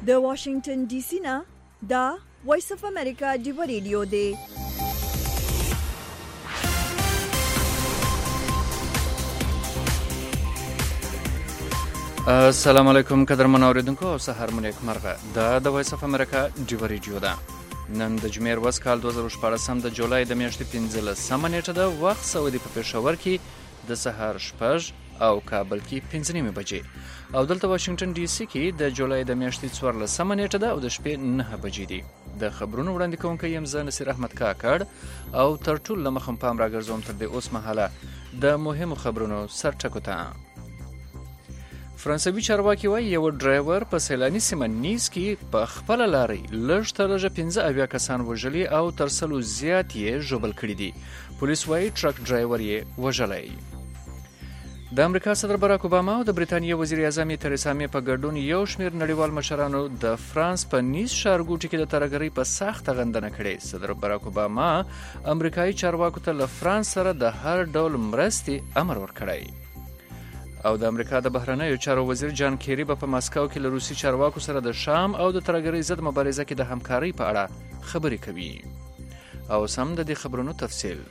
د واشنگټن ډي سي نه دا وایس اف امریکا دی ریډیو دی. السلام علیکم قدرمن اوریدونکو او سهار مو نیک مرغه. دا د وایس اف امریکا دی ریډیو ده. نن د جمعې ورځ کال 2014 د جولای د میاشتې 15 نیټه ده. وخت سعودي په پېښور کې د سهار 6 او کابل کې 5 بجې او دلته واشنگټن ډي سي کې د جولای د میاشتې 14 نیټه ده او د شپې 9 بجې دي. د خبرونو وړاندې کوونکی یم زه نصیر احمد کاکړ او تر ټولو له مخه پام راګرځوم تر دې اوس مهاله د مهمو خبرونو سرټکو ته. فرانسوي چارواکي وایي یو ډرایور په سیلاني سیمه نیز کې په خپل لارې لږ تر لږه 15 کسان وژلي او تر 100 زیات یې ژوبل کړي دي. پولیس وایي ټرک ډرایور یې وژلی. د امریکا صدر باراک اوباما او د بریتانیا وزیر اعظم تریسا مې په ګډون یو شمېر نړیوال مشرانو د فرانس په نیز ښارګوټي کې د ترهګرۍ په سخته غندنه کړې. صدر باراک اوباما امریکایي چارواکو ته له فرانس سره د هر ډول مرستې امر ورکړی. او د امریکا د بهرنیو چارو وزیر جان کیری په ماسکو کې له روسي چارواکو سره د شام او د ترهګرۍ ضد مبارزه کې د همکارۍ په اړه خبرې کوي. او سم د دې خبرونو تفصیل.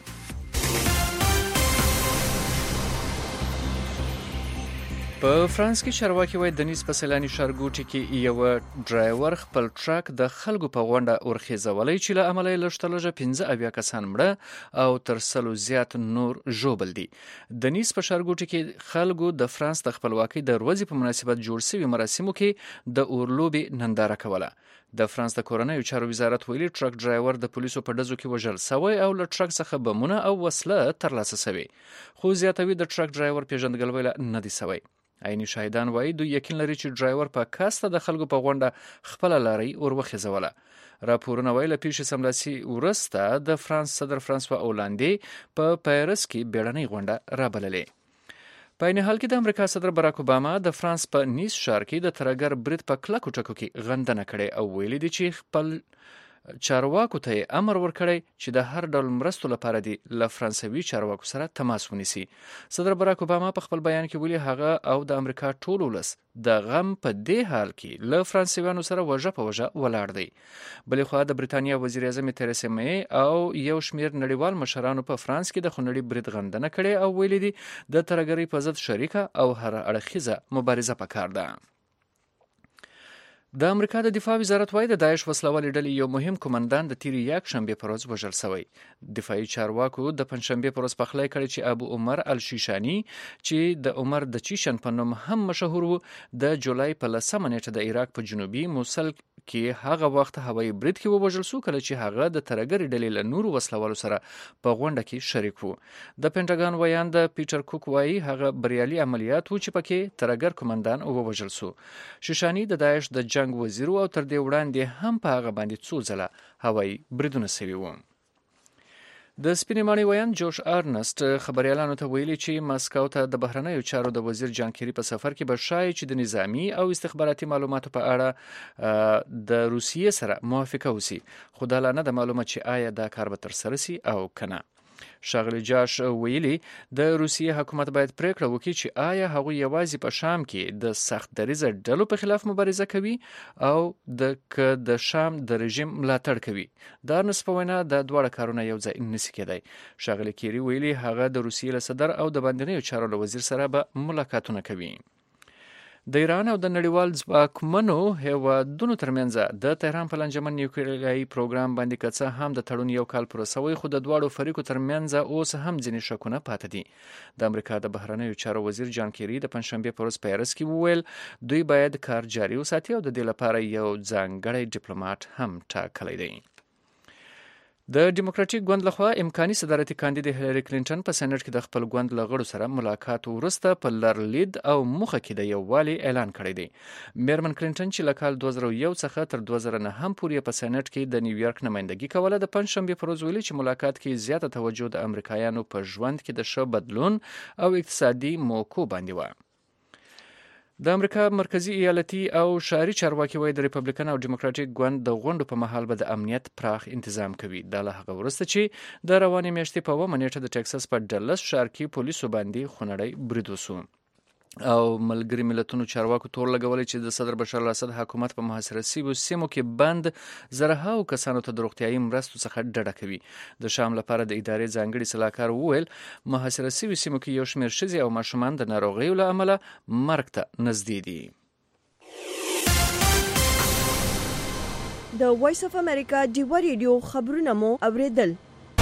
په فرانس کې چارواکي وایي د نیز په سیلاني ښارګوټي کې یو ډرایور خپل ټرک د خلکو په غونډه ورخیزولی چې له امله یې لږ تر لږه 15 کسان مړه او تر 100 زیات نور ژوبل دي. د نیز په ښارګوټي کې خلکو د فرانس د خپلواکۍ د ورځې په مناسبت جوړ شوي مراسمو کې د اورلوبې ننداره کوله. د فرانس د کورنیو چارو وزارت ویلي ټرک ډرایور د پولیسو په ډزو کې وژل شوی او له ټرک څخه بمونه او وسله ترلاسه شوې، خو زیاتوي د ټرک ډرایور پیژندګلوي نه دی شوی. عیني شاهدان وایي دوی یقین لري چې ډرایور په کاسته د خلکو په غونډه خپل لارۍ وروخیزوله. راپورونه وایي له پیښې سملاسي وروسته د فرانس صدر فرانسوا اولاندې په پاریس کې بیړنۍ غونډه رابللې. په عین حال کې د امریکا صدر باراک اوباما د فرانس په نیز ښار کې د ترهګر برید په کلکو ټکو کې غندنه کړې او ویلي دي چې خپل چارواکو ته امر ورکړی چې د هر ډول مرستو لپاره دی له فرانسوي چارواکو سره تماس ونیسي. صدر باراک اوباما په خپل بیان کې ویلي هغه او د امریکا ټول ولس د غم په دې حال کې له فرانسویانو سره وژه په وژه ولاړ دی. بلې خوا د بریتانیا وزیر اعظم تریسا مې او یو شمېر نړیوال مشرانو په فرانس کې د خونړي برید غندنه کړې او ویلي دي د ترهګرۍ په ضد شریکه او هر اړخیزه مبارزه پکار ده. د امریکا د دفاع وزارت وایي د داعش وسلوالې ډلې یو مهم کمانډان د تیرې یکشنبې پر ورځ وژل شوی. دفاعي چارواکو د پنجشنبې پر ورځ پخلی کړی چې ابو عمر الشیشاني چې د عمر د چیشن په نوم هم مشهور و د جولای په 10 نیټه د عراق په جنوبي موصل کې هغه وخت هوایي برید کې ووژل شو کله چې هغه د ترهګرۍ ډلې له نورو وسلوالو سره په غونډه کې شریک و. د پینټاګان ویاند پیټر کوک وایي هغه بریالي عملیات و چې پکې ترهګر کمانډان ووژل شو. شیشاني د داعش د جنگ وزیر او تر دې وړاندې هم په هغه باندې څو ځله هوایي بریدونه شوي وو. د سپینې ماڼۍ ویاند جوش ارنسټ خبریالانو ته ویلي چې ماسکو ته د بهرنیو چارو د وزیر جان کیری په سفر کې به ښایي چې د نظامی او استخباراتي معلوماتو په اړه د روسیې سره موافقه وسی، خو دا لا نه ده معلومه چې آیا دا کار به ترسره سي او کنه. ښاغلی جاش ویلي د روسیې حکومت باید پریکړه وکړي چې آیا هغوی یوازې په شام کې د سخت دریځه ډلو په خلاف مبارزه کوي او د شام د رژیم ملاتړ کوي. د ارنسټ په وینا د دواړه کارونه یو ځای نشي کېدای. ښاغلی کیری ویلي هغه د روسیې له صدر او د باندنیو چارو له وزیر سره به ملاقاتونه کوي. د ایران او د نړیوال ځواکمنو هیوادونو ترمنځ د تهران په لانجمن نیوکلیري پروګرام باندې که څه هم د تړون یو کال پوره شوی، خو د دواړو فریقو ترمنځ اوس هم ځینې شکونه پاتې دي. د امریکا د بهرنیو چارو وزیر جان کیری د پنجشنبې په ورځ پاریس کې وویل دوی باید کار جاري وساتي او د دې لپاره یو ځانګړی ډیپلوماټ هم ټاکلی دی. د ډیموکراټیک ګوند لخوا امکاني صدارتي کاندید هیلری کلینټن په سېنات کې د خپل ګوند له غړو سره ملاقات وروسته په لرلید او موخه کې د یووالي اعلان کړی دی. میرمن کلینټن چې له کال 2001 څخه تر 2009 پورې په سېنات کې د نیویارک نمائندګي کوله د پنجشنبې پر ورځ ویلي چې ملاقات کې زیاته توجه د امریکایانو په ژوند کې د ښه بدلون او اقتصادي موقعو باندې و. د امریکا مرکزی ایالتي او شهري چارواکي وایي د ریپبلیکن او ډیموکراټیک ګوند د غونډو په مهال به د امنیت پراخ تنظیم کوي. دا له هغه وروسته چې د روانې میاشتې په 9 نیټه د ټکساس په ډلس ښار کې پولیسو باندې خونړی برید وشو. او ملګری ملتونو چارواکو تور لګولې چې د صدر بشار الاسد حکومت په محاصره شویو سیمو کې بند زرهاو کسانو ته د روغتیايي مرستو څخه ډډه کوي. د شام لپاره د ادارې ځانګړي سلاکار وویل محاصره شویو سیمو کې یو شمېر ښځې او ماشومان د ناروغیو له امله مرګ ته نږدې دي. د وایس اف امریکا ډیوا ریډیو خبرونه مو اوریدل.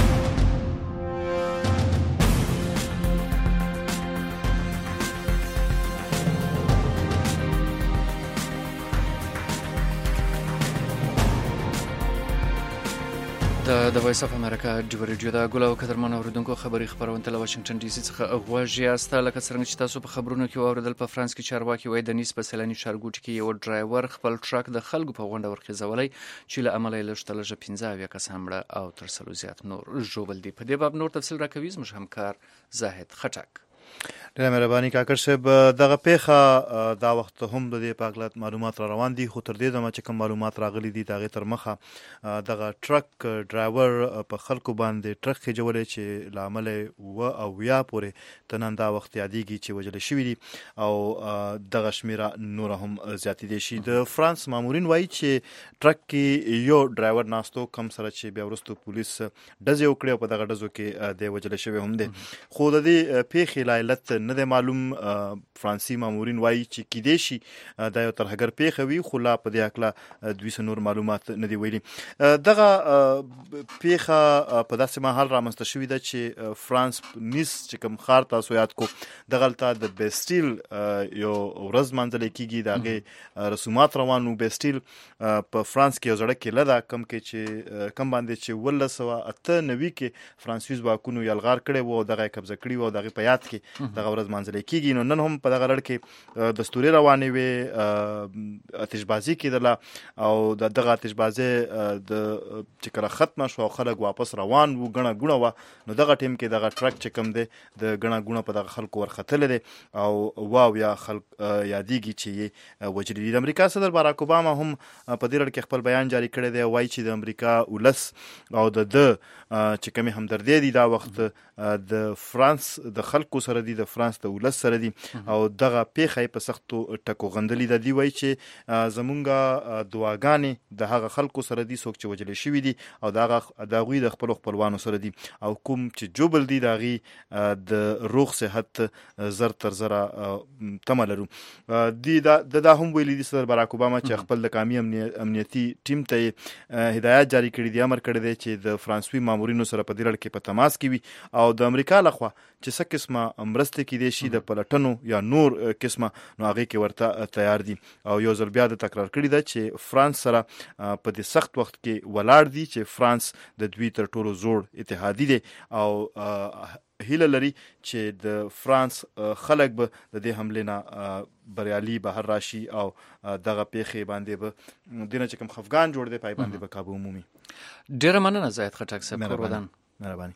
د وایس اف امریکا ډیوا ریډیو د ګل او قدرمن اوریدونکو خبري خبرونه له واشنگټن ډي سي څخه غواړي یاست. لکه څنګه چې تاسو په خبرونو کې اوریدل په فرانس کې چارواکي وایي د نیس په سیلاني ښارګوټي کې یو ډرایور خپل ټرک د خلکو په غونډه ورخیزولی چې له امله یې لږ 15 کسان مړه او تر سلو زیات نور ژوبل دي. په دې باب نور تفصیل راکوي زموږ همکار زاهد خټک. ډېره مهرباني کاکړ صاحب. دغه پیښه دا وخت هم د دې په اړه معلومات را روان دي، خو تر دې دمه چې کوم معلومات راغلي دي د هغې تر مخه دغه ټرک ډرایور په خلکو باندې ټرک خېجولی چې له امله یې 70 پورې تر نن دا وخت یادېږي چې وژل شوي دي او دغه شمېره نوره هم زیاتېدی شي. د فرانس مامورین وایي چې ټرک کې یو ډرایور ناستو کم سره چې بیا وروسته پولیس ډزې وکړې او په دغه ډزو کې دی وژل شوی هم دی، خو د دې پیښې علت نه دی معلوم. فرانسي مامورین وایي چې کیدای شي دا یو ترهګر پیښه وي، خو لا په دې هکله دوی څه نور معلومات نه دي ویلي. دغه پیښه په داسې مهال رامنځته شوې ده چې فرانس نیس چې کوم ښار تاسو یاد کو دغلته د بیسټیل یو ورځ مانځلی کېږي، د هغې رسومات روان وو. بیسټیل په فرانس کې یو زړه کیله ده کم باندې چې 1998 کې فرانسوي ځواکونو یلغار کړی وو او دغه یې قبضه کړي وو او دغې په یاد کې دغه ورځ مانځلی کېږي. نو نن هم په دغه لړ کې دستورې روانې وې، اتشبازي کېدله او دغه اتشبازي چې کله ختمه شو او خلک واپس روان وو ګڼه ګوڼه وه، نو دغه ټیم کې دغه ټرک چې کوم دی د ګڼه ګوڼه په دغه خلکو ورختلی دی او یا خلک یادېږي چې یې وژلي دي. د امریکا صدر باراک اوباما هم په دې لړ کې خپل بیان جاری کړی دی، وایي چې د امریکا ولس او د چې کومې همدردۍ دي دا وخت د فرانس د خلکو سره دي، د فرانس د ولس سره دي او دغه پیښه یې په سختو ټکو غندلي ده. دوی وایي چې زمونږ دعاګانې د هغه خلکو سره دي څوک چې وژلي شوي دي او د هغوی د خپلو خپلوانو سره دي او کوم چې جوبل دي د هغې د روغ صحت زر تر زره تمه لرو. دا هم ویلي دي صدر باراک اوباما چې خپل د قومي امنیتي ټیم ته یې هدایت جاری کړي دي، امر کړی دی چې د فرانسوي مامورینو سره په دې لړ کې په تماس کې وي او د امریکا لخوا چې څه قسمه مرستې کېدای شي د پلټنو یا نور قسمه نو هغې کې ورته تیار دي. او یو ځل بیا د تکرار کړي ده چې فرانس سره په دې سخت وخت کې ولاړ دي، چې فرانس د دوی تر ټولو زوړ اتحادي دی او هیله لري چې د فرانس خلک به د دې حملې نه بریالي بهر راشي او دغه پیښې باندې به دینه چې کوم خفګان جوړ دی پای باندې به کابو عمومي. ډېره مننه زاهد خټک صاحب. مهرباني.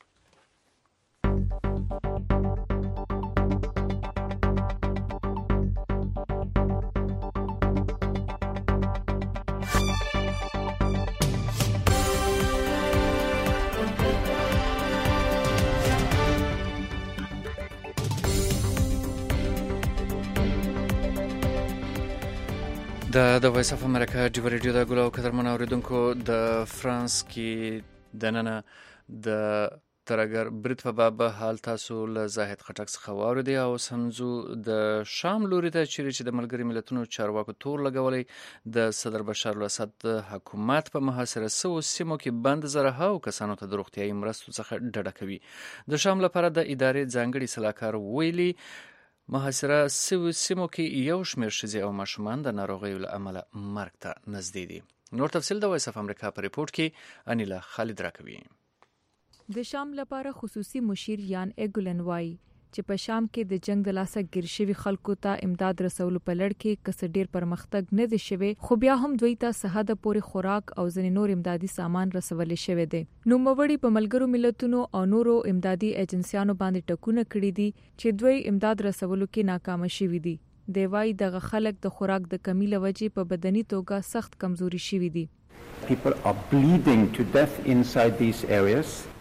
د وایس اف امریکا ډیوا ریډیو د ګل او قدرمن اوریدونکو د فرانس کې دننه د ترهګر برید په باب حال تاسو له زاهد خټک څخه واورېدئ او سمځو د شام لوري ته چیرې چې د ملګري ملتونو چارواکو تور لګولی د صدر بشار الاسد حکومت په محاصره شویو سیمو کې بند زرهاو کسانو ته د روغتیايي مرستو څخه ډډه کوي. د شام لپاره د ادارې ځانګړي سلاکار ویلي محاصره شویو سیمو کې یو شمېر ښځې او ماشومان د ناروغیو له امله مرګ ته نږدې دي. نور تفصیل د وایس اف امریکا په ریپورت کې انیلا خالد راکوي. د شام لپاره خصوصي مشیر یان ایګولن وایي چې په شام کې د جنگ د لاسه ګیر شوي خلکو ته امداد رسولو په لړ کې کس ډیر پرمختګ نه دی شوی، خو بیا هم دوی ته سهاده پورې خوراک او ځینې نور امدادي سامان رسول شوی دی. نوموړي په ملګرو ملتونو او نورو امدادي ایجنسیانو باندې ټکونه کړي دي چې دوی امداد رسولو کې ناکام شوي دي. دی وايي دغه خلک د خوراک د کمی له وجې په بدني توګه سخت کمزوري شوي دي. People are bleeding to death inside these areas.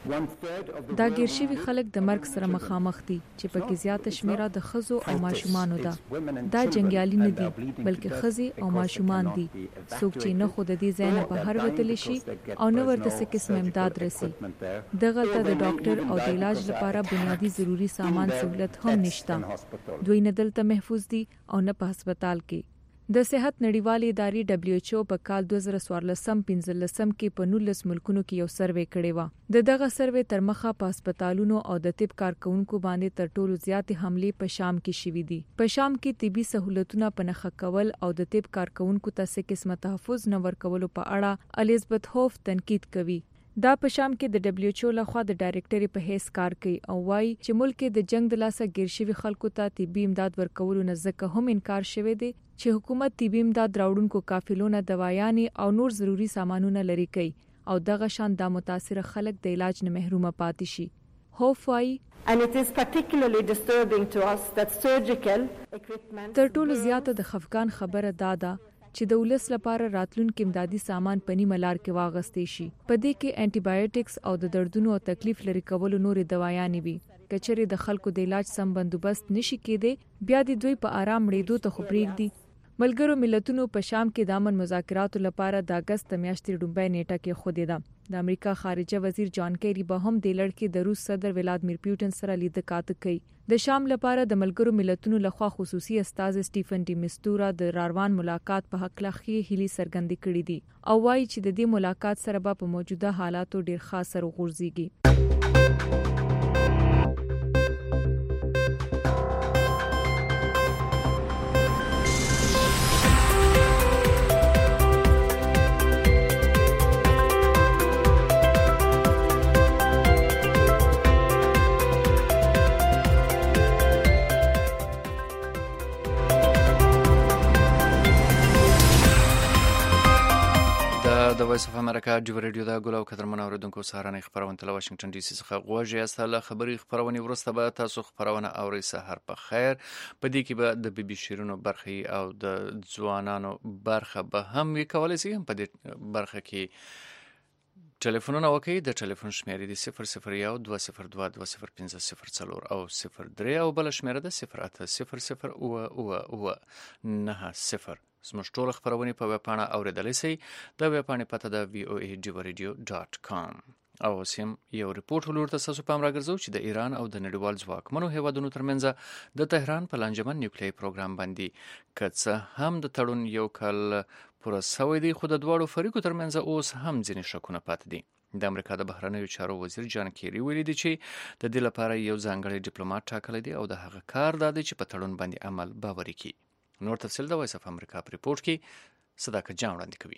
دا ګیر شوي خلک د مرګ سره مخامخ دي چې پکې زیاته شمیره د ښځو او ماشومانو ده. دا جنګیالي نه دي بلکې ښځې او ماشومان دي، څوک چې نه خو د دې ځای نه بهر وتلی شي او نه ورته څه قسم امداد رسي. دغلته د ډاکټر او د علاج لپاره بنیادي ضروري سامان سہولت هم نشته. دوی نه دلته محفوظ دي او نه په هسپتال کې. د صحت نړیوالې ادارې WHO په کال 2014-15 کې په 19 ملکونو کې یو سروې کړی و. دغه سروې تر مخه په هسپتالونو او د طب کارکونکو باندې تر ټولو زیاتې حملې په شام کې شوې دي. په شام کې طبي سہولتونه په نښه کول او د طب کارکونکو ته څه قسمه تحفظ نه ورکولو په اړه الیزابت هوف تنقید کوي. دا په شام کې د WHO لخوا د ډایرکټري په هیڅ کار کوي او وايي چې ملک د جنگ د لاسه ګیر شوي خلکو ته طبي امداد ورکولو نه ځکه هم انکار شوی دی چې حکومت طبي امداد راوړونکو قافلونه دوايانې او نور ضروري سامانونه لري کوي او دغه شان د متاثر خلک د علاج نه محروم پاتې شي. هوف وايي And it is particularly disturbing to us that surgical equipment تر ټولو زیاته د خفقان خبره داده چې د ولس لپاره راتلونکي امدادي سامان په نیمه لار کې واغستې شي. په دې کې انټي بایوټکس او د دردونو او تکلیف لري کولو نورې دوايانې وي. کچېرې د خلکو د علاج سم بندوبست نشي کېدی بیا د دوی په آرام مړېدو ته خو پرېږدي. ملګرو ملتونو په شام کې د امن مذاکراتو لپاره د اگست میاشتې ډومبۍ نیټه کې خودې ده. د امریکا خارجه وزیر جان کیری به هم د لړ کې د روس صدر ولادیمیر پوتین سره لید کاته کوي. د شام لپاره د ملګرو ملتونو لخوا خصوصي استاذ سټیفن ډی مستورا د راروان ملاقات په حق لخي هلي سرګندې کړې دي او وايي چې د دې ملاقات سره به په موجوده حالاتو ډیر خاص سره غورځيږي. د وایس اف امریکا جوړ ریډیو دا ګل او قدرمن اوریدونکو سهارنۍ خبرونه تل واشنگټن ډي سي څخه غوږی است. له خبري خبرونه ورسته به تاسو خبرونه اوري. سحر په خیر. په دې کې به د بي بي شیرونو برخه او د ځوانانو برخه به هم وی کولای شي. په دې برخه کې ټلیفونونه وکړئ. د ټلیفون شمیرې د 001-202-205-0 او 03 او بل شمیره د 0800090. زموږ ټول خبرونه په ویب پاڼه اوریدلای شئ. د ویب پاڼې پته د voa.radio.com. او سیم یو ریپورت ولور تاسو په امر راګرځو چې د ایران او د نړیوال ځواکمنو هیوادونو ترمنځ د تهران په لانجمن نیوکلیري پروګرام باندې کڅه هم د تړون یو کال پوره شوی دی، خو د دواړو فریقو ترمنځ اوس هم ځینې شکونه پاتې دي. د امریکا د بهرنیو چارو وزیر جان کیری ویلي دی چې د دې لپاره یو ځانګړی ډیپلوماټ ټاکلی دی او د هغه کار دا دی چې په تړون باندې عمل باوري کړي. نور تفصیل د وایس اف امریکا په ریپورت کې صداقت جان وړاندې کوي.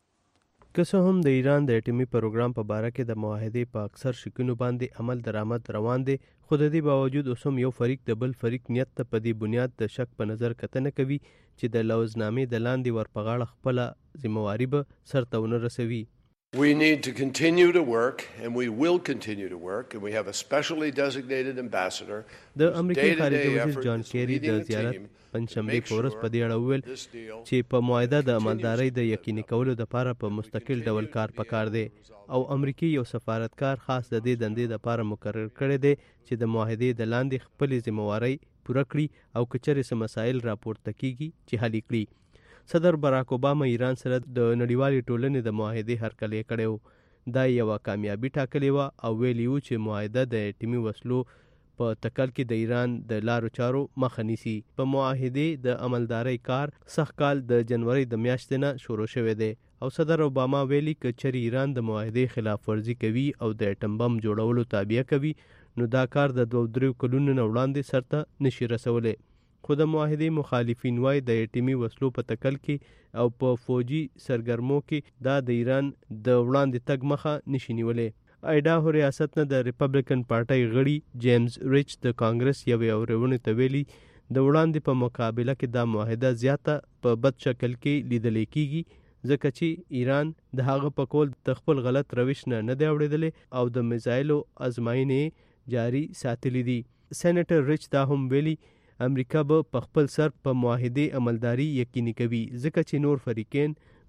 که څه هم د ایران د اټومي پروګرام په باره کې د معاهدې په اکثر شکونو باندې عمل درآمد روان دی، خو د دې باوجود اوس هم یو فریق د بل فریق نیت ته په دې بنیاد د شک په نظر کتنه کوي چې د لوزنامې د لاندې ورپغاړه خپله ذمہواري به سرته ونه رسوي. We need to continue to work and we will continue to work and we have a specially designated ambassador. د امریکای خارجه وزیر جان کیری د زیارت پنځشنبه په ورځ په دې اړه وویل چې په معاهده د عملدارۍ د یقیني کولو لپاره په مستقل ډول کار پکار دی او امریکای یو سفارتکار خاص د دې دندې لپاره مقرر کړی دی چې د معاهدې د لاندې خپل ذمہواري پوره کړي او کچره سم مسایل راپورته کیږي چې حل کړي. صدر براک اوباما ایران سره د نړیوالې ټولنې د معاهدې هرکلی کړی و. دا یوه کامیابي ټاکلې وه او ویلي و چې معاهده د اټومي وسلو په تکل کې د ایران د لارو چارو مخه نیسي. په معاهدې د عملدارۍ کار سخت کال د جنوري د میاشتې نه شروع شوی دی او صدر اوباما ویلي که چېرې ایران د معاهدې خلاف ورزي کوي او د اټم بم جوړولو تابع کوي نو دا کار د 2-3 کلونو نه وړاندې سرته نشي رسولی. خو د معاهدې مخالفین وایي د اټومي وسلو په تکل کې او په فوجي سرګرمو کې دا د ایران د وړاندې تګ مخه نشي نیولی. ایډاهو ریاست نه د ریپبلیکن پارټۍ غړي جیمز ریچ د کانګرس یوې اورېدنې ته ویلي د وړاندې په مقابله کې دا معاهده زیاته په بد شکل کې لیدل کېږي ځکه چې ایران د هغه په کول د خپل غلط روش نه دی اورېدلی او د میزایلو ازمایښتې جاری ساتلې دي. سېنیټر ریچ دا هم ویلي امریکا به په خپل سر په معاهدې عملداري یقیني کوي ځکه چې نور فریقین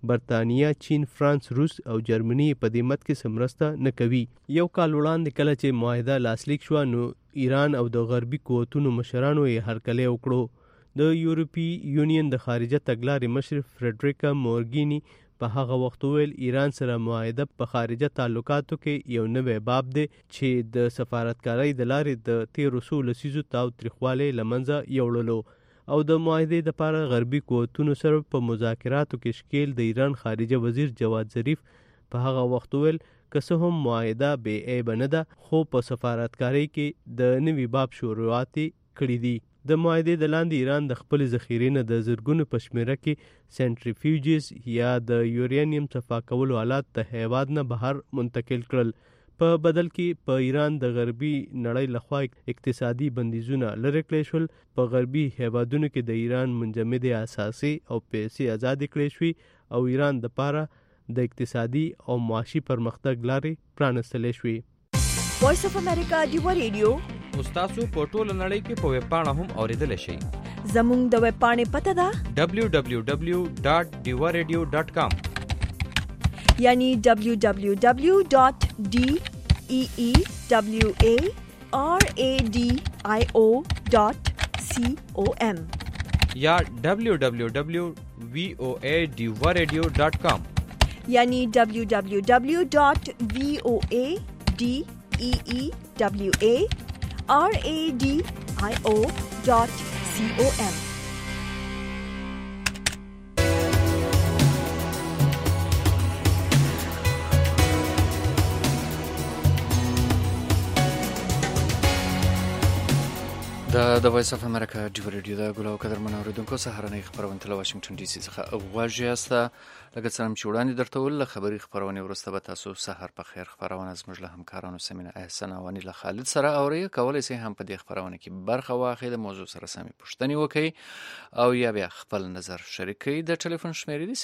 برتانیا، چین، فرانس، روس او جرمني په دې مت کې سمرسته نه کوي. یو کال وړاندې کله چې معاهده لاسلیک شو نو ایران او د غربي قوتونو مشرانو یې هرکلی وکړو. د یورپی یونین د خارجه تګلارې مشر فریډریکا مورګینی په هغه وخت ویل ایران سره معاهده په خارجه تعلقاتو کې یو نوی باب دی چې د سفارتکارۍ د لارې د 1300 لسیزو تاو تریخوالی لمنځه یوړلو او د معاهدې لپاره غربي قوتونو سره په مذاکراتو کې شکیل د ایران خارجه وزیر جواد ظریف په هغه وخت ویل که څه هم معاهده بې عیبه نه ده خو په سفارتکارۍ کې د نوي باب شروعات کړي دي. د معاهدې د لاندې ایران د خپل ذخیرې نه د زرګونو په شمېره کې سنټریفیوجز یا د یورانیم صفا کولو آلات د هیواد نه بهر منتقل کړل. په بدل کې په ایران د غربي نړۍ لخوا اقتصادي بندیزونه لرې کړل شول. په غربي هیوادونو کې د ایران منجمد اساسي او پیسې آزاد کړې شوې او ایران د پاره د اقتصادي او معاشي پرمختګ لارې پرانستلې شوې. وایس اف امریکا ډیو ریډیو تاسو په ټوله نړۍ کې په ویب پاڼه هم اوریدلی شئ. زموږ د ویب پاڼې پته ده www.diwaradio.com یعنی www.deewaradio.com یا www.voadiwaradio.com یعنی www.voadeewaradio.com. د وایس اف امریکا ډیو ریډیو د ګلو قدرمن اوریدونکو سهارنۍ خبرونه تل واشنگټن ډي سي څخه غواړي یاست. لکه څنګه چې وړاندې درته ول خبري خبرونه ورسته به تاسو سحر په خیر خبرونه زموږ له همکارانو سمینه احسان او انیل خالد سره اوري کولای شي هم په دې خبرونه کې برخه واخلي د موضوع سره سمې پوښتنې وکړي او یا بیا خپل نظر شریک کړي. د ټلیفون شمیرې دی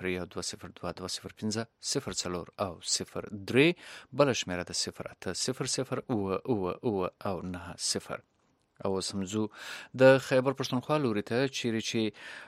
0012022050 او 03 بل شمیره د 0800 او 90 او سمزو د خیبر پښتونخوا لوري ته چیرې چې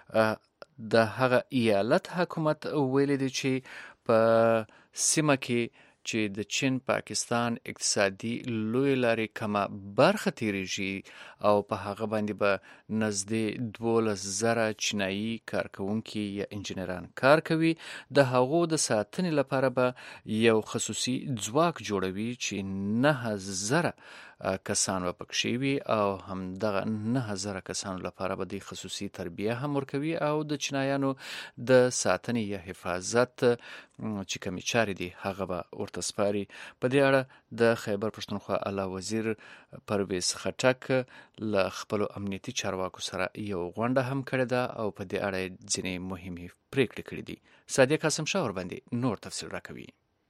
د هغه ایالت حکومت ویلي دی چې په سیمه کې چې د چین پاکستان اقتصادي لوی لارې کمه برخه تیریږي او په هغه باندې به نزدې 12,000 چینایي کارکونکي یا انجینران کار کوي. د هغو د ساتنې لپاره به یو خصوصي ځواک جوړوي چې 9,000 کسان به پکښې وي او هم دغه 9,000 کسانو لپاره به د خصوصي تربیه هم ورکوي او د چینایانو د ساتنې یا حفاظت چې کومې چارې دي هغه به ورته سپاري. په دې اړه د خیبر پښتونخوا اعلی وزیر پرویز خټک له خپلو امنیتي چارواکو سره یو غونډه هم کړې ده او په دې اړه ځینې مهمې پریکړې کړې دي. صادق قاسم شاه ورباندې نور تفصیل راکوي.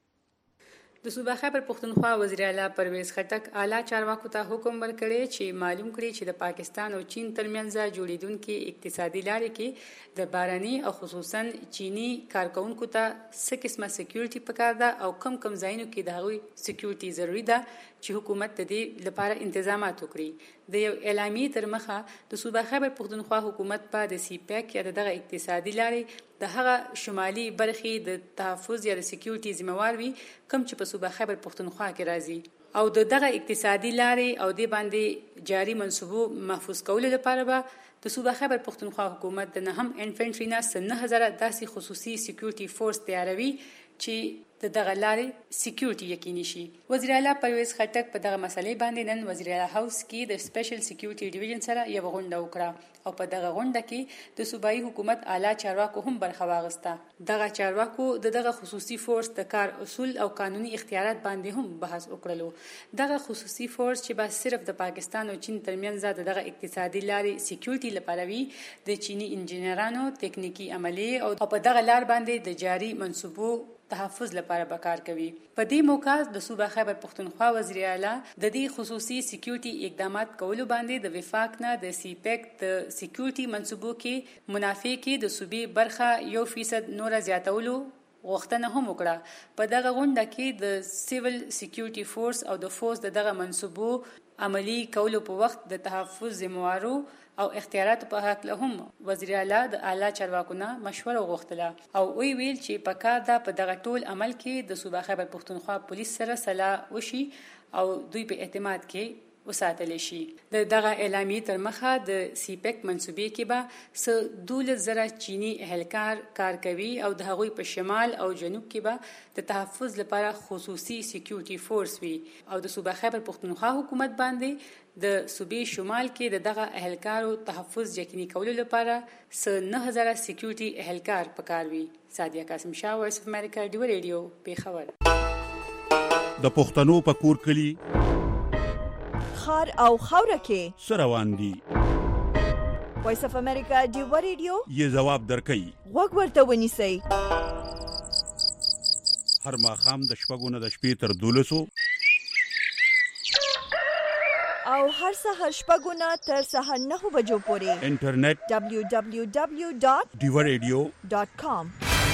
د صوبه خیبر پښتونخوا وزیر اعلی پرویز خټک اعلی چارواکو ته حکم ورکړی چې معلوم کړي چې د پاکستان او چین ترمنځ جوړیدونکو اقتصادي لارې کې د باراني او خصوصا چینی کارکونکو ته څه قسمه سکیورټي پکار ده او کم ځایونو کې د هغوی سکیورټي ضروری ده چې حکومت د دې لپاره تنظیمات وکړي. د یو اعلامیې تر مخه د صوبه خیبر پښتونخوا حکومت په د سی پیک یا دغه اقتصادي لارې د هغه شمالي برخې د تحفظ یا د سکیورټي ذمہوار وي کوم چې په صوبه خیبر پښتونخوا کې راځي او دغه اقتصادي لارې او د باندې جاری منصوبو محفوظ کولو لپاره به د صوبه خیبر پښتونخوا حکومت د نهم انفنټری نه 9,000 داسې خصوصي سکیورټي فورس تیاروي چې دغه لارې سکیورټي یقیني شي. وزیر اعلی پرویز خټک په دغه مسلې باندې نن وزیر اعلی هاوس کې د سپیشل سکیورټي ډیویژن سره یو غونډه وکړه او په دغه غونډه کې د صوبایي حکومت اعلی چارواکو هم برخه واغسته. دغه چارواکو دغه خصوصي فورس د کار اصول او قانوني اختیارات باندې هم بحث وکړلو. دغه خصوصي فورس چې به صرف د پاکستان او چین ترمنځ دغه اقتصادي لارې سکیورټي لپاره وي د چینی انجینرانو تکنیکی عملی او په دغه لار باندې د جاری منصوبو تحفظ لپاره به کار کوي. په دې موقع د صوبه خیبر پښتونخوا وزیر اعلی د دې خصوصي سکیورټي اقدامات کولو باندې د وفاق نه د سی پیک د سکیورټي منصوبو کې منافع کې د صوبې برخه 1% نور زیاتولو غوښتنه هم وکړه. په دغه غونډه کې د سیویل سکیورټي فورس او د فورس دغه منصوبو عملی کولو په وخت د تحفظ ذمہوارو او اختیاراتو په حق له هم وزیر اعلی د اعلی چارواکو نه مشوره وغوښتله او ویل چې په کار ده په دغه ټول عمل کې د صوبه خیبر پښتونخوا پولیس سره صلاح وشي او دوی په اعتماد کې وساتل شي. دغه اعلامیه تر مخه د سیپک منصوبې کې به 12,000 چینی اهلکار کار کوي او د هغوی په شمال او جنوب کې به د تحفظ لپاره خصوصي سکیورټي فورس وي او د صوبه خیبر پښتونخوا حکومت باندې د صوبې شمال کې دغه اهلکارو تحفظ یقیني کولو لپاره 9,000 سکیورټي اهلکار پکار وي. سادیه قاسم شاه، وایس اف امریکا، ډیو ریډیو، پیښور. د پښتنو په کور کلی خار او خوره کې سروان دي. وایس اف امریکا ډیو ریډیو یې جواب درکړي. وګ ورته ونیسئ. هر ماښام د شپږو نه د شپې تر 12 او هر سهار شپږو نه تر سهار 9 بجو پورې انټرنیټ www.diwaradio.com.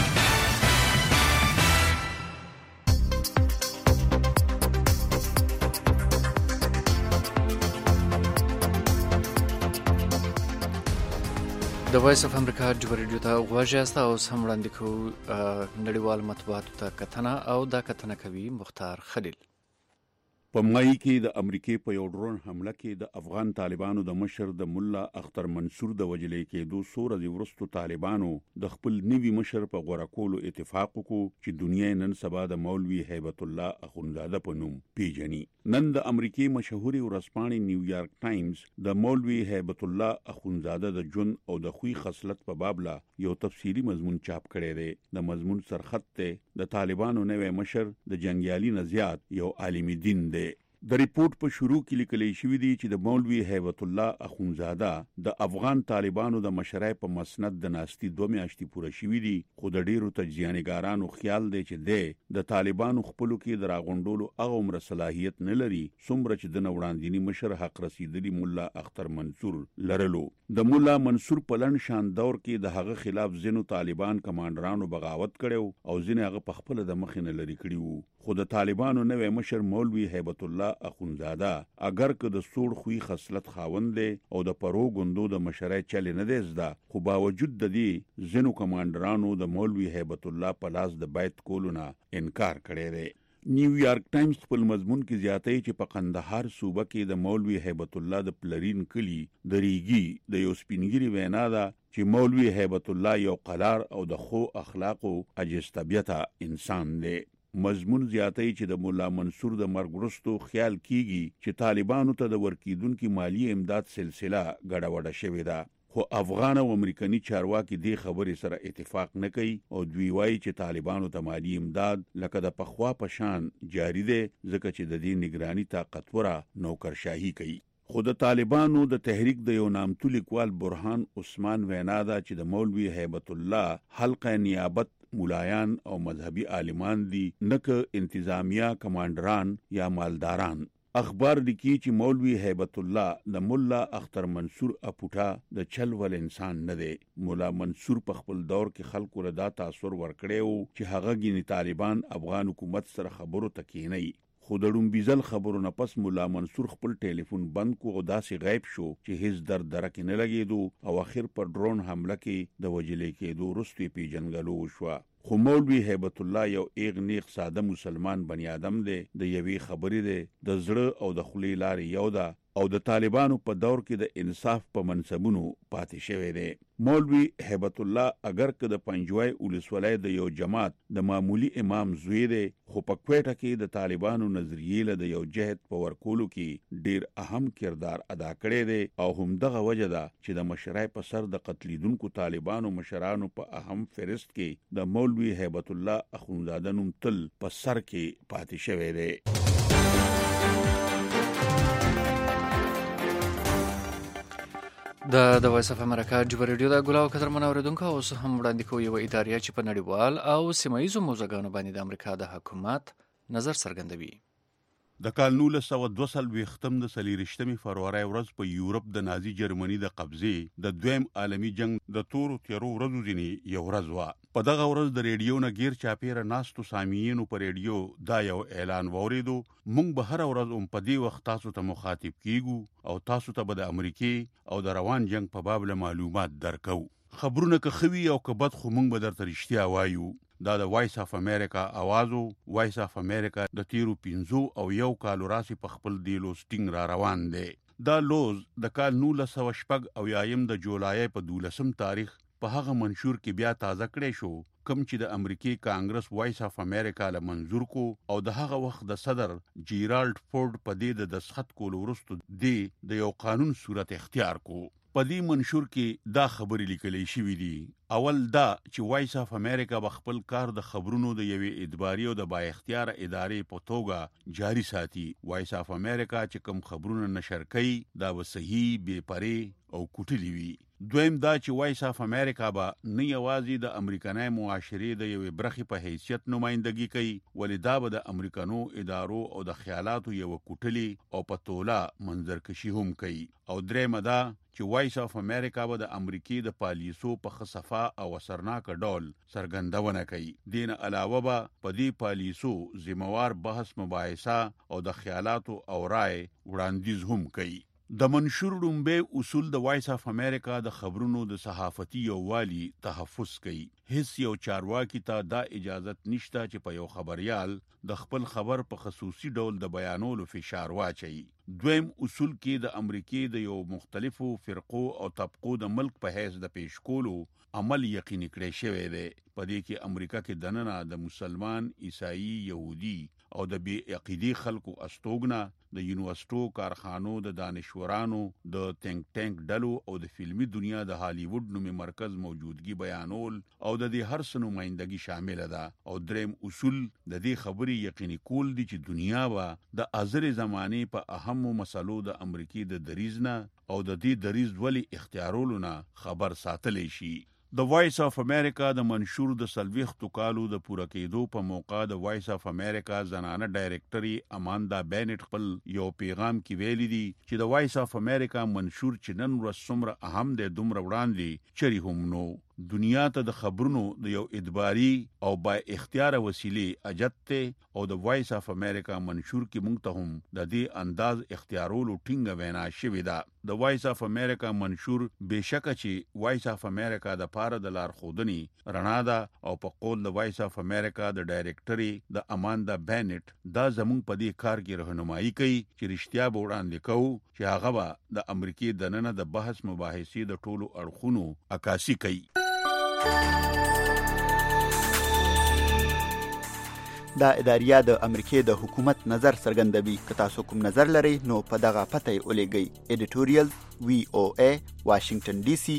د وایس اف امریکا ډیو ریډیو ته غواړئ تاسو هم وړاندې کوو نړیوال مطبوعاتو ته کتنه او دا کتنه کوي مختار خلیل. په مای کې د امریکای په یو ډرون حمله کې د افغان طالبانو د مشر د مولا اختر منصور د وجلې کېدو څو ورځې وروسته طالبانو د خپل نوي مشر په غوړه کولو اتفاق وکړ چې دنیا نن سبا د مولوي هیبت الله اخونزاده په نوم پیژني. نن د امریکای مشهوري ورځپاڼې نیویارک ټایمز د مولوي هیبت الله اخونزاده د ژوند او د خوی خصلت په باب لا یو تفصیلی مضمون چاپ کړی دی. د مضمون سرخط ته د طالبانو نوی مشر د جنگیالي نزیات یو عالم دین دی. د ریپورت په شروع کې لیکل شوی دی چې د مولوي هیبت الله اخونزاده د افغان طالبانو د مشرۍ په مسند د ناستي 2 میاشتې پوره شوی دی، خو د ډیرو تجزیه‌نګارانو خیال دی چې د طالبانو خپلو کې د راغونډولو هغه عمر صلاحیت نه لري څومره چې د وړاندینی مشر حق رسیدلی مولا اختر منصور لرلو. د مولا منصور په لن شان دور کې د هغه خلاف ځینو طالبان کمانډرانو بغاوت کړو او ځینې هغه په خپل د مخ نه لري کړیو. خو د طالبانو نوې مشر مولوي هیبت الله اخونزاده اگر که د سوړ خوې خصلت خاوند دی او د پرو غوندو د مشرۍ چل نه دی زده، خو باوجود د دې ځینو کمانډرانو د مولوي هیبت الله په لاس د بیت کولو نه انکار کړی دی. نیویارک ټایمز په مضمون کې زیاتوي چې په قندهار صوبه کې د مولوي هیبت الله د پلرین کلی د ریګي د یو سپینګری وینا ده چې مولوي هیبت الله یو قلار او د خو اخلاق او اجستبیته انسان دی. مضمون زیاتوي چې د مولا منصور د مرګ وروسته خیال کیږي چې طالبانو ته د ورکیدونکو مالی امداد سلسله ګډوډه شوې ده، خو افغان او امریکایي چارواکي دې خبرې سره اتفاق نه کوي او دوی وایي چې طالبانو ته مالی امداد لکه د پخوا په شان جاری دی ځکه چې د دې نگرانی طاقتوره نوکرشاهي کوي. خو د طالبانو د تحریک د یو نامتو لیکوال برهان عثمان وینا ده چې د مولوي هیبت الله حلقه نیابت مولایان او مذهبي عالمان دي، نه که انتظامیه کمانډران یا مالداران. اخبار لیکي چې مولوي هیبت الله د مولا اختر منصور اپوټا د چل ول انسان نه دی. مولا منصور په خپل دور کې خلکو له دا تاثر ورکړیو چې هغه ګینی طالبان افغان حکومت سره خبرو تکینی. خو د ډومبیزل خبرو نه پس مولا منصور خپل ټلیفون بند کو او داسې غیب شو چې هیڅ درک نه لګیدو او اخر پر ډرون حمله کې د وجلې کېدو وروسته پیژنګلو شو. خو مولوي هیبت الله یو ایغ نیغ ساده مسلمان بنی آدم دی، د یوې خبرې دی د زړه او د خولې لارې یو ده او د طالبانو په دور کې د انصاف په منصبونو پاتې شوی دی. مولوي هیبت الله اگر که د پنجوای ولسوالۍ د یو جماعت د معمولی امام زوی دی، خو په کوټه کې د طالبانو نظریې له د یو جهت په ورکولو کې ډیر اهم کردار ادا کړی دی او همدغه وجه ده چې د مشرۍ په سر د قتلیدونکو طالبانو مشرانو په اهم فهرست کې د مولوي هیبت الله اخونزاده نوم تل په سر کې پاتې شوی دی. د وایس اف امریکا ډیو ریډیو د ګلاو قدر منوریدونکو اوس هم وړاندې کوي یو ادارې چې په نړیوال او سیمایي موضوعاتو باندې د امریکا د حکومت نظر څرګندوي. د کال 1942 د 24 فروری ورځ په یورپ د نازي جرمني د قبضې د دویم عالمي جنگ د تورو تیرو ورځو ځینې یو ورځ وه. په دغه ورځ د ریډیو نه غیر چاپیره ناستو سامعینو په ریډیو دا یو اعلان واوریدو: موږ به هر ورځ په دې وخت تاسو ته مخاطب کیږو او تاسو ته به د امریکې او د روان جنگ په باب له معلومات درکو. خبرونه که خوي او که بد خو موږ به درته رښتیا وایو. دا د وایس اف امریکا اوازو. وایس اف امریکا د تیرو 51 کالو راسي په خپل دی لوستینګ را روان دی. دا لوز د کال 1906 د جولای په 12 تاریخ په هغه منشور کې بیا تازه کړی شو کوم چې د امریکای کانګرس وایس اف امریکا له منظور کو او د هغه وخت د صدر جیرالډ فورد په دې د دسخط کولو وروسته د یو قانون صورت اختیار کو. په دې منشور کې دا خبرې لیکلې شوې دي. اول دا چې وایس اف امریکا به خپل کار د خبرونو د یوې ادباري او د با اختیار ادارې په توګه جاری ساتي. وایس اف امریکا چې کوم خبرونه نشر کوي دا به صحیح، بې پرې او کوټلي وي. دویم دا چې وایس اف امریکا به نه یوازې د امریکایي معاشرې د یوې برخې په حیثیت نمائندګي کوي، ولې دا به د امریکانو ادارو او د خیالاتو یو کوټلي او په توله منظرکشي هم کوي. او درېمه دا چې وایس اف امریکا به د امریکای د پالیسو په خصفه او اثرناک ډول سرګندونه کوي. دین علاوه به په دې پالیسو ذمہوار بحث، مباحثه او د خیالاتو او رائے وړاندیز هم کوي. د منشور لومبه اصول د وایس اف امریکا د خبرونو د صحافتي یووالي تحفظ کوي. هیڅ یو چارواکي ته دا اجازت نشته چې په یو خبريال د خپل خبر په خصوصي ډول د بیانولو فشار واچي. دویم اصول کې د امریکای د یو مختلفو فرقو او طبقو د ملک په حیث د پیش کولو عمل یقیني کړی شوی دی. په دې کې امریکا کې دننه د مسلمان، عیسائی، يهودي او د بې عقیدي خلکو استوګنه، د یونیورسيټو، کارخانو، د دانشورانو، د تینک ټانک ډلو او د فلمي دنیا د هالیوډ نومي مرکز موجودګي بیانول او د دې هر څه نمائندګي شامل ده. او دریم اصول د دې خبرې یقیني کول دي چې دنیا به د حاضر زمانه په اهمو مسلو د امریکای د دریز نه او د دې دریز ولی اختیارولو نه خبر ساتلی شي. د وایس اف امریکا د منشور د 40 کالو د پوره کېدو په موقع د وایس اف امریکا زنانه ډایرکټري اماندا بینټ خپل یو پیغام کې ویلي دي چې د وایس اف امریکا منشور چې نن ورځ څومره اهم دی دومره وړاندې چری هم نو. دنیا ته د خبرونو د یو ادباري او با اختیار وسیلې اجت ته او د وایس اف امریکا منشور کې مونږ ته هم د دې انداز اختیارولو ټینګه وینا شوې ده. د وایس اف امریکا منشور بشکه چې وایس اف امریکا د پاره د لار خودنی رڼا ده او په قول د وایس اف امریکا د ډایرکټري د اماندا بینټ دا زموږ په دې کار کې رهنمایي کوي چې رښتیا به وړاندې کوو چې هغه به د امریکای دننه د بحث مباحثې د ټولو اړخونو عکاسي کوي. دا اداریه د امریکای د حکومت نظر څرګندوي. که تاسو کوم نظر لرئ نو په دغه پته یې ولېږئ: editorial VOA Washington DC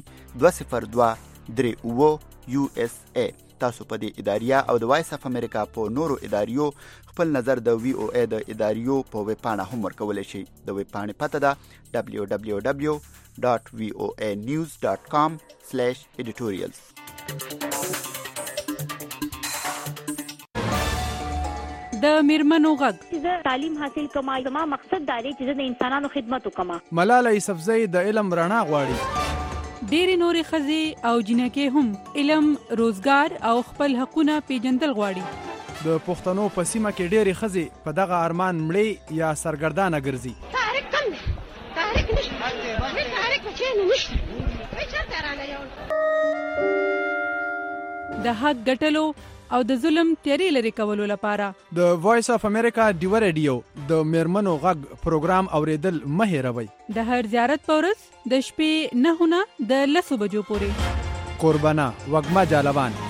20238 USA. تاسو په دې اداریه او د وایس اف امریکا په نورو اداریو خپل نظر د VOA د اداریو په ویب پاڼه هم ورکولی شئ. د ویب پاڼې پته ده www.voanews.com/editorials. د میرمنو غږ. زه تعلیم حاصل کوم، زما مقصد دا دی چې زه د انسانانو خدمت وکم. ملاله یوسفزۍ د علم رڼا غواړي. ډېری نورې ښځې او جنکې هم علم، روزګار او خپل حقونه پیژندل غواړي. د پښتنو په سیمه کې ډېری ښځې په دغه ارمان مړې یا سرګردانه ګرځي. تحریک کم دی، تحریک نشته، تحریک چېرې نشته، چېرته رانه د حق ګټلو او د ظلم تیری لري کولو لپاره د وایس اف امریکا ډیو ریډیو د میرمنو غږ پروګرام اوریدل مه هېروئ. د هر زیارت په ورځ د شپې 9 نه د 10 بجو پورې. قربانه وږمه جالوان